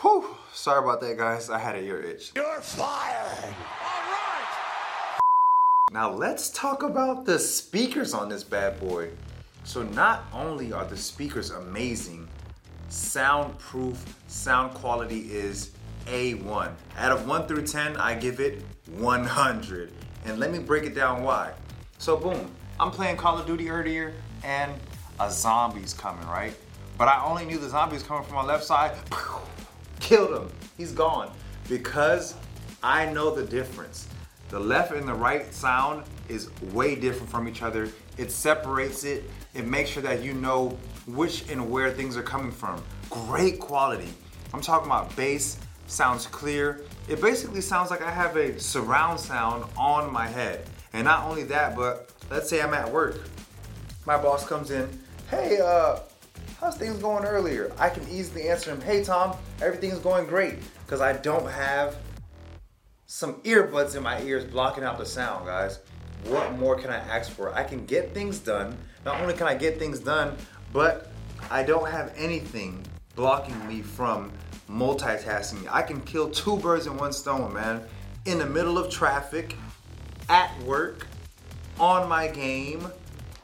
Whew, sorry about that, guys. I had an ear itch. You're fired! All right! Now let's talk about the speakers on this bad boy. So not only are the speakers amazing, soundproof, sound quality is A1. Out of 1 through 10, I give it 100. And let me break it down why. So boom, I'm playing Call of Duty earlier and a zombie's coming, right? But I only knew the zombie was coming from my left side. Killed him, he's gone. Because I know the difference. The left and the right sound is way different from each other. It separates it. It makes sure that you know which and where things are coming from. Great quality. I'm talking about bass, sounds clear. It basically sounds like I have a surround sound on my head. And not only that, but let's say I'm at work. My boss comes in, hey, how's things going earlier? I can easily answer him, hey Tom, everything's going great. Because I don't have some earbuds in my ears blocking out the sound, guys. What more can I ask for? I can get things done. Not only can I get things done, but I don't have anything blocking me from multitasking. I can kill 2 birds in 1 stone, man. In the middle of traffic, at work, on my game.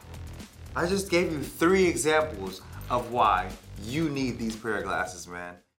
I just gave you 3 examples of why you need these pair of glasses, man.